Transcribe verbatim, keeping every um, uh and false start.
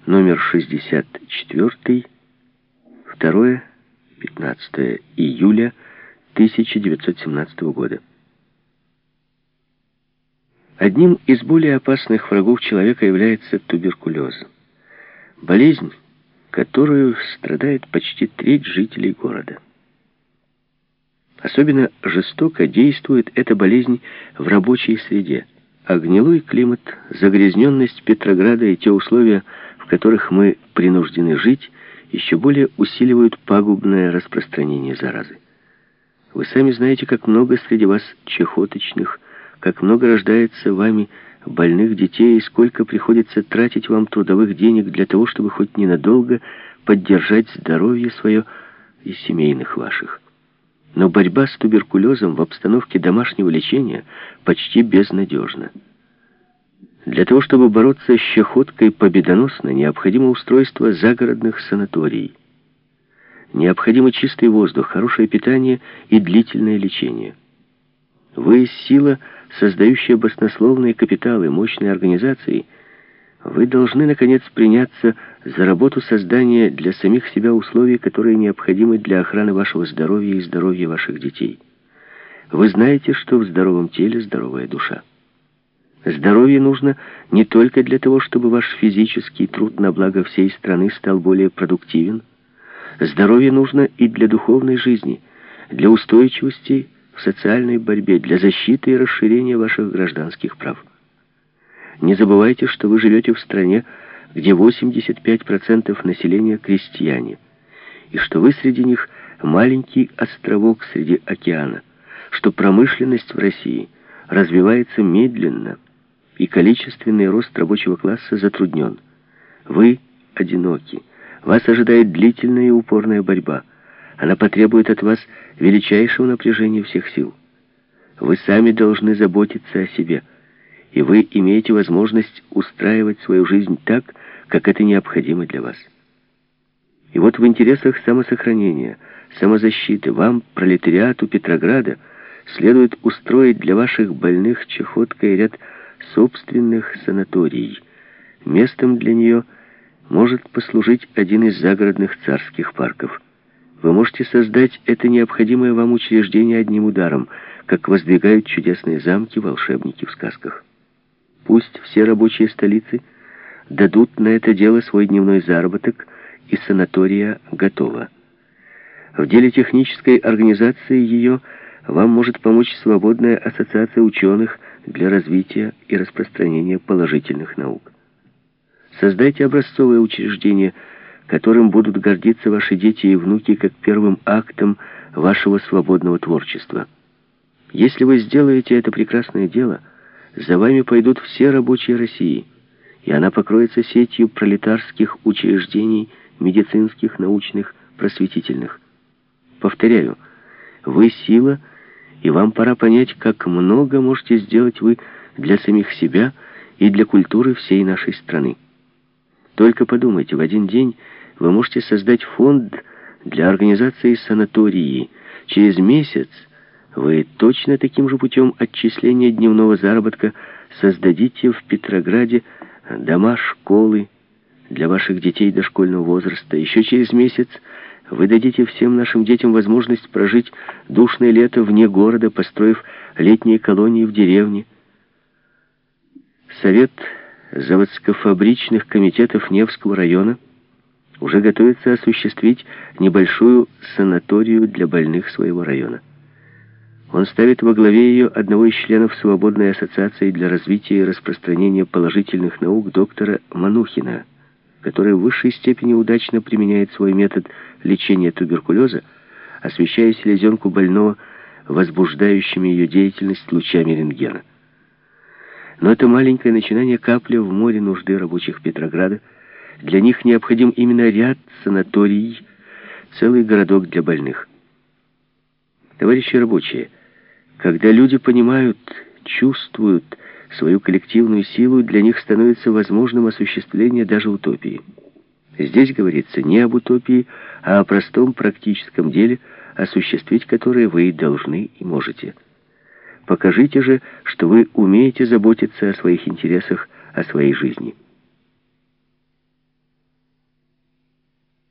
номер шестьдесят четыре, второе-пятнадцатое июля тысяча девятьсот семнадцатого года. Одним из более опасных врагов человека является туберкулез. Болезнь, которую страдает почти треть жителей города. Особенно жестоко действует эта болезнь в рабочей среде. А гнилой климат, загрязненность Петрограда и те условия, в которых мы принуждены жить, еще более усиливают пагубное распространение заразы. Вы сами знаете, как много среди вас чахоточных, как много рождается вами больных детей, и сколько приходится тратить вам трудовых денег для того, чтобы хоть ненадолго поддержать здоровье свое и семейных ваших. Но борьба с туберкулезом в обстановке домашнего лечения почти безнадежна. Для того, чтобы бороться с чахоткой победоносно, необходимо устройство загородных санаторий. Необходимо чистый воздух, хорошее питание и длительное лечение. Вы, сила, создающая баснословные капиталы, мощные организации, вы должны, наконец, приняться за работу создания для самих себя условий, которые необходимы для охраны вашего здоровья и здоровья ваших детей. Вы знаете, что в здоровом теле здоровая душа. Здоровье нужно не только для того, чтобы ваш физический труд на благо всей страны стал более продуктивен. Здоровье нужно и для духовной жизни, для устойчивости в социальной борьбе, для защиты и расширения ваших гражданских прав. Не забывайте, что вы живете в стране, где восемьдесят пять процентов населения крестьяне, и что вы среди них маленький островок среди океана, что промышленность в России развивается медленно, и количественный рост рабочего класса затруднен. Вы одиноки, вас ожидает длительная и упорная борьба. Она потребует от вас величайшего напряжения всех сил. Вы сами должны заботиться о себе, и вы имеете возможность устраивать свою жизнь так, как это необходимо для вас. И вот в интересах самосохранения, самозащиты вам, пролетариату Петрограда, следует устроить для ваших больных чахоткой ряд собственных санаторий. Местом для нее может послужить один из загородных царских парков. Вы можете создать это необходимое вам учреждение одним ударом, как воздвигают чудесные замки волшебники в сказках. Пусть все рабочие столицы дадут на это дело свой дневной заработок, и санатория готова. В деле технической организации ее вам может помочь свободная ассоциация ученых для развития и распространения положительных наук. Создайте образцовое учреждение, которым будут гордиться ваши дети и внуки как первым актом вашего свободного творчества. Если вы сделаете это прекрасное дело, за вами пойдут все рабочие России, и она покроется сетью пролетарских учреждений, медицинских, научных, просветительных. Повторяю, вы сила, и вам пора понять, как много можете сделать вы для самих себя и для культуры всей нашей страны. Только подумайте, в один день вы можете создать фонд для организации санатории. Через месяц вы точно таким же путем отчисления дневного заработка создадите в Петрограде дома, школы для ваших детей дошкольного возраста. Еще через месяц вы дадите всем нашим детям возможность прожить душное лето вне города, построив летние колонии в деревне. Совет заводско-фабричных комитетов Невского района уже готовится осуществить небольшую санаторию для больных своего района. Он ставит во главе ее одного из членов Свободной ассоциации для развития и распространения положительных наук доктора Манухина, который в высшей степени удачно применяет свой метод лечения туберкулеза, освещая селезенку больного возбуждающими ее деятельность лучами рентгена. Но это маленькое начинание — капля в море нужды рабочих Петрограда. Для них необходим именно ряд санаторий, целый городок для больных. Товарищи рабочие, когда люди понимают, чувствуют свою коллективную силу, для них становится возможным осуществление даже утопии. Здесь говорится не об утопии, а о простом практическом деле, осуществить которое вы должны и можете. Покажите же, что вы умеете заботиться о своих интересах, о своей жизни.